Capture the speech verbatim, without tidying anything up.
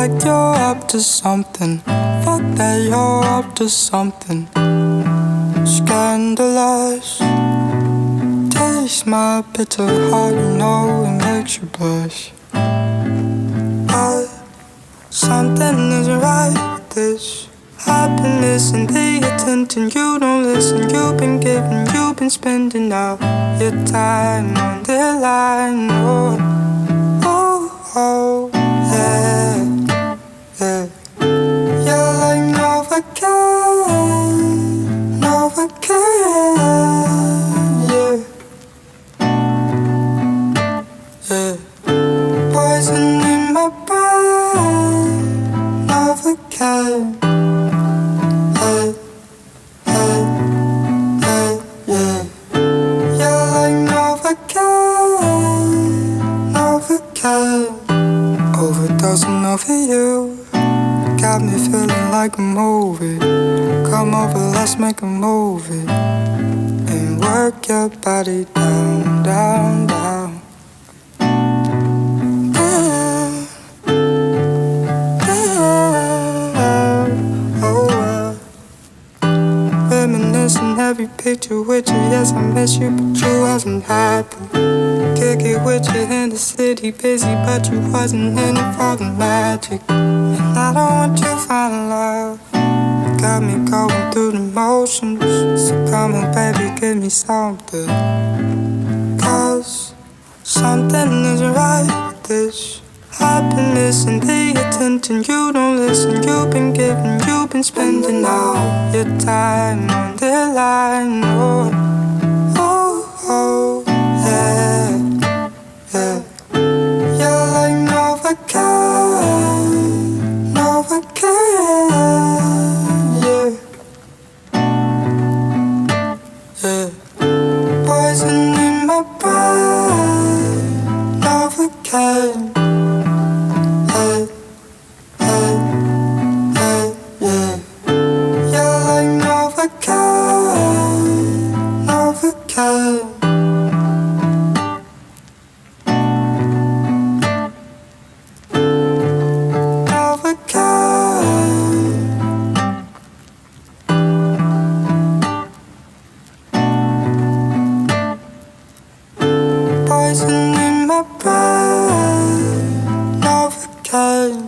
like you're up to something. Fuck that, you're up to something. Scandalous. Taste my bitter heart, you know it makes you blush. But something isn't right with this. I've been missing the attention. You don't listen. You've been giving, you've been spending all your time on the line. Oh, oh, oh, yeah, yeah. You're like Novocaine, Novocaine, yeah, yeah. Poison in my brain, Novocaine. Overdosing over you, got me feeling like a movie. Come over, let's make a movie and work your body down, down, down. Down, down, oh well. Reminiscing every picture with you. Yes, I miss you, but you wasn't happy. Kick it with you in the city, busy, but you wasn't in it for the magic. And I don't want you to find love. You got me going through the motions. So come on, baby, give me something. Cause something isn't right with this. I've been missing the attention. You don't listen. You've been giving, you've been spending all your time on the line. Oh, oh, oh, yeah, yeah. You're like Novocaine, Novocaine, yeah, yeah. Poison in my brain, Novocaine. Poison in my brain, Novocaine.